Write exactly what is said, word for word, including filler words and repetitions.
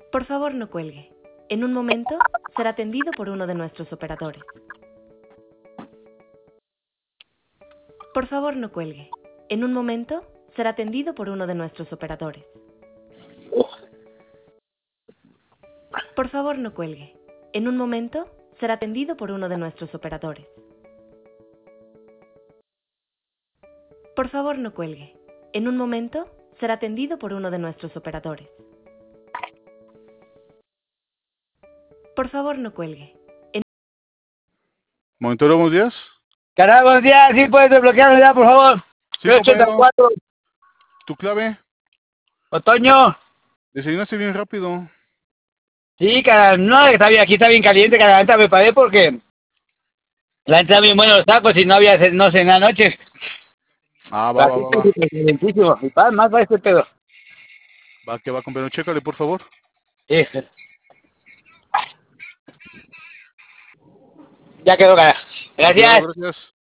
Por favor, no cuelgue. En un momento será atendido por uno de nuestros operadores. Por favor, no cuelgue. En un momento será atendido por uno de nuestros operadores. Por favor, no cuelgue. En un momento será atendido por uno de nuestros operadores. Por favor, no cuelgue. En un momento será atendido por uno de nuestros operadores. Por favor, no cuelgue. En... Monitoreo, buenos días. Canal, buenos días. ¿Sí puedes desbloquearlo ya, por favor? Sí, ochenta y cuatro. compañero. ¿Tu clave? Otoño. Desayunaste bien rápido. Sí, cara, no, está bien, aquí está bien caliente, cara, ahorita me paré porque la entrada bien buenos los tacos y no había, no cené anoche. Ah, va, va, va, va. Calentísimo, y pa, más va este pedo. Va, que va, compañero, chécale, por favor. Sí. Ya quedó, cara. Gracias. Gracias.